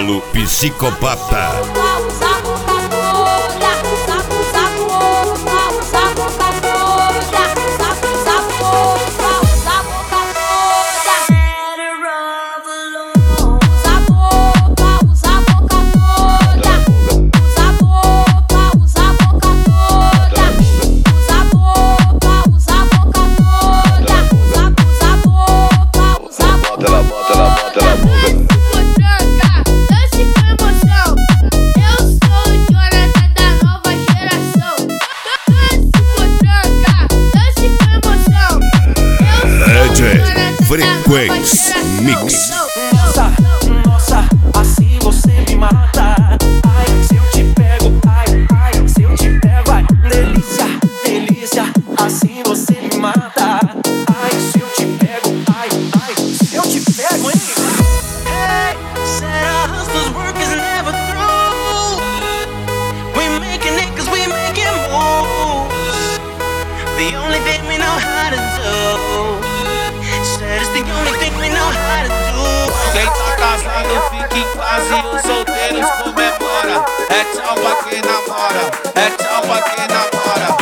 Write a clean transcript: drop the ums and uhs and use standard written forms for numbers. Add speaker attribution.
Speaker 1: Paulo Psicopata. Frequência Mix.
Speaker 2: Nossa, nossa, assim você me mata. Ai, se eu te pego, ai, ai, se eu te pego, ai, delícia, delícia, assim você me mata. Ai, se eu te pego, ai, ai, se eu te pego, hein? Hey, said our hustle's work is never through. We making it 'cause we making moves. The only thing we know how to do. Said it's the only thing we know how to do.
Speaker 3: Quem tá casado fica em casa e os solteiros comemora. É tchau pra quem namora, é tchau pra quem namora.